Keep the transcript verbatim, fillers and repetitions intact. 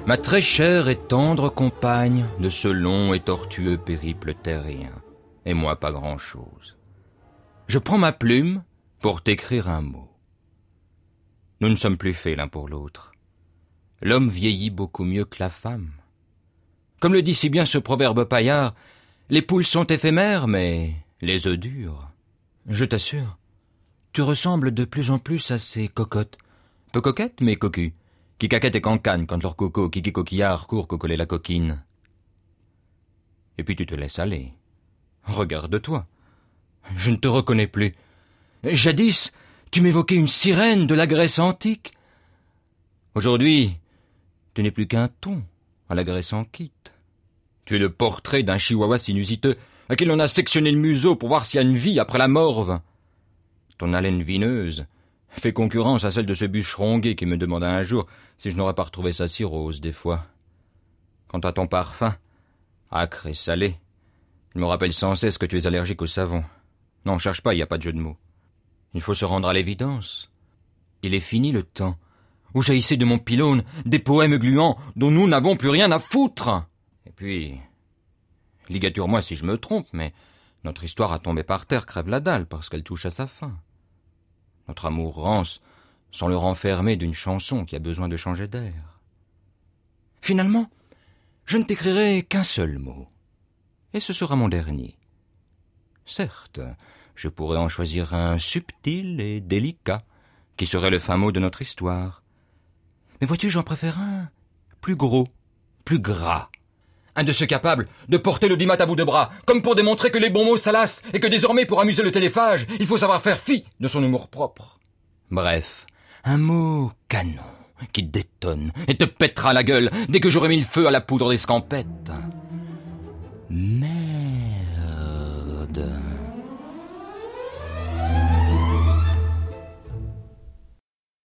ma très chère et tendre compagne de ce long et tortueux périple terrien, et moi pas grand-chose. Je prends ma plume pour t'écrire un mot. Nous ne sommes plus faits l'un pour l'autre. L'homme vieillit beaucoup mieux que la femme. Comme le dit si bien ce proverbe paillard, les poules sont éphémères, mais les œufs durent. Je t'assure, tu ressembles de plus en plus à ces cocottes, peu coquettes mais cocues, qui caquettent et cancanent quand leur coco kiki coquillard court cocoler la coquine. Et puis tu te laisses aller. Regarde-toi. Je ne te reconnais plus. Jadis, tu m'évoquais une sirène de la Grèce antique. Aujourd'hui, tu n'es plus qu'un thon à la Grèce en quitte. Tu es le portrait d'un chihuahua sinusiteux à qui l'on a sectionné le museau pour voir s'il y a une vie après la morve. Ton haleine vineuse fait concurrence à celle de ce bûcheron gai qui me demanda un jour si je n'aurais pas retrouvé ça si rose des fois. Quant à ton parfum, acre et salé, il me rappelle sans cesse que tu es allergique au savon. Non, cherche pas, il n'y a pas de jeu de mots. Il faut se rendre à l'évidence. Il est fini le temps où jaillissaient de mon pylône des poèmes gluants dont nous n'avons plus rien à foutre. Et puis, ligature-moi si je me trompe, mais notre histoire à tomber par terre crève la dalle parce qu'elle touche à sa fin. Notre amour rance sans le renfermer d'une chanson qui a besoin de changer d'air. Finalement, je ne t'écrirai qu'un seul mot, et ce sera mon dernier. Certes, je pourrais en choisir un subtil et délicat, qui serait le fin mot de notre histoire. Mais vois-tu, j'en préfère un plus gros, plus gras. Un de ceux capables de porter l'audimat à bout de bras, comme pour démontrer que les bons mots salassent et que désormais, pour amuser le téléphage, il faut savoir faire fi de son humour propre. Bref, un mot canon qui détonne et te pètera la gueule dès que j'aurai mis le feu à la poudre d'escampette. Merde.